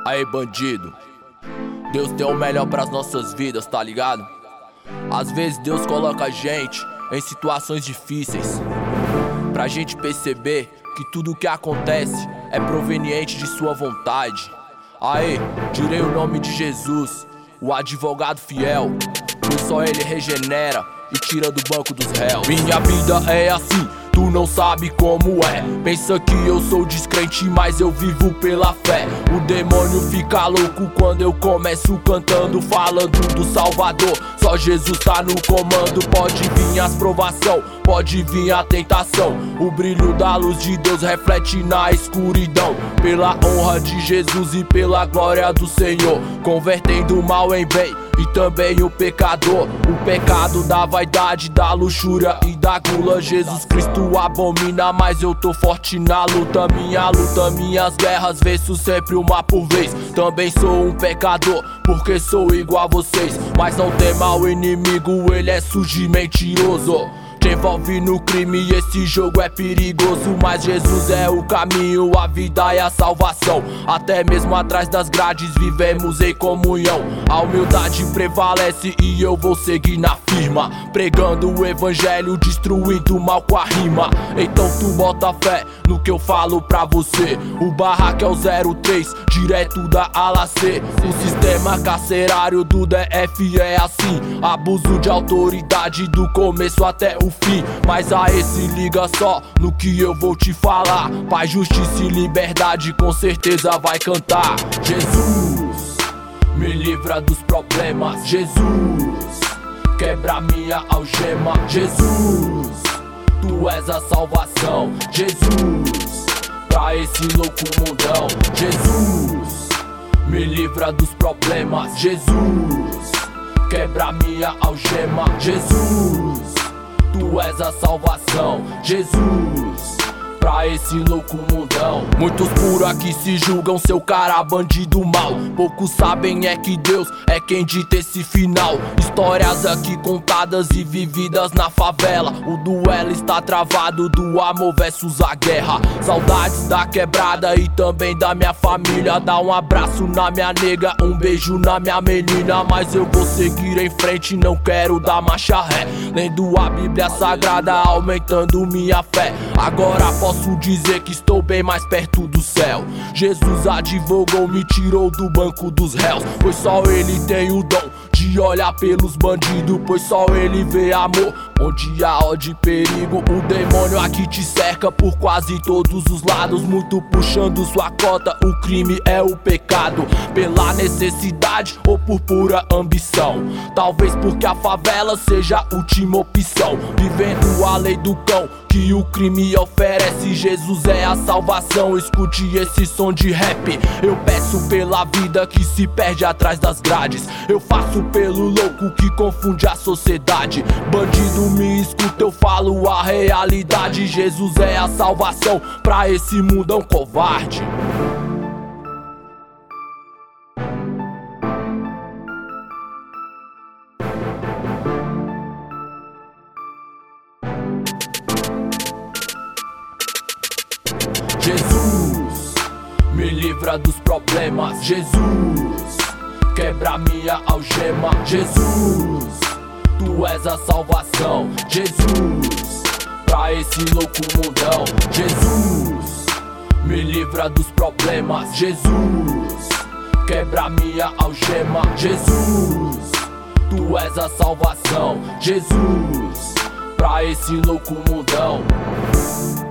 Aí, bandido, Deus tem o melhor pras nossas vidas, tá ligado? Às vezes Deus coloca a gente em situações difíceis pra gente perceber que tudo o que acontece é proveniente de sua vontade. Aí, tirei o nome de Jesus, o advogado fiel, pois só ele regenera e tira do banco dos réus. Minha vida é assim, tu não sabe como é. Pensa que eu sou descrente, mas eu vivo pela fé. O demônio fica louco quando eu começo cantando, falando do Salvador. Só Jesus tá no comando. Pode vir as provação, pode vir a tentação. O brilho da luz de Deus reflete na escuridão. Pela honra de Jesus e pela glória do Senhor, convertendo o mal em bem e também o pecador. O pecado da vaidade, da luxúria e da gula, Jesus Cristo abomina, mas eu tô forte na luta. Minha luta, minhas guerras, venço sempre uma por vez. Também sou um pecador, porque sou igual a vocês. Mas não tema o inimigo, ele é sujo e mentiroso. Te envolve no crime e esse jogo é perigoso, mas Jesus é o caminho, a vida e a salvação. Até mesmo atrás das grades vivemos em comunhão. A humildade prevalece e eu vou seguir na firma, pregando o evangelho, destruindo o mal com a rima. Então tu bota fé no que eu falo pra você. O barraco é o 03, direto da ala C. O sistema carcerário do DF é assim, abuso de autoridade do começo até o fim. Mas aí se liga só no que eu vou te falar. Paz, justiça e liberdade com certeza vai cantar. Jesus, me livra dos problemas. Jesus, quebra minha algema. Jesus, tu és a salvação. Jesus, pra esse louco mundão. Jesus, me livra dos problemas. Jesus, quebra minha algema. Jesus, tu és a salvação. Jesus, pra esse louco mundão. Muitos por aqui se julgam seu cara bandido mal. Poucos sabem é que Deus é quem dita esse final. Histórias aqui contadas e vividas na favela. O duelo está travado do amor versus a guerra. Saudades da quebrada e também da minha família. Dá um abraço na minha nega, um beijo na minha menina. Mas eu vou seguir em frente, não quero dar marcha ré. Lendo a Bíblia Sagrada, aumentando minha fé. Agora posso dizer que estou bem mais perto do céu. Jesus advogou, me tirou do banco dos réus. Pois só ele tem o dom de olhar pelos bandidos, pois só ele vê amor onde há ódio e perigo. O demônio aqui te cerca por quase todos os lados, muito puxando sua cota. O crime é o pecado, pela necessidade ou por pura ambição. Talvez porque a favela seja a última opção, vivendo a lei do cão que o crime oferece. Jesus é a salvação, escute esse som de rap. Eu peço pela vida que se perde atrás das grades. Eu faço pelo louco que confunde a sociedade. Bandido, me escuta, eu falo a realidade. Jesus é a salvação pra esse mundão covarde. Jesus, me livra dos problemas. Jesus, quebra minha algema. Jesus, tu és a salvação. Jesus, pra esse louco mundão. Jesus, me livra dos problemas. Jesus, quebra minha algema. Jesus, tu és a salvação. Jesus, pra esse louco mundão.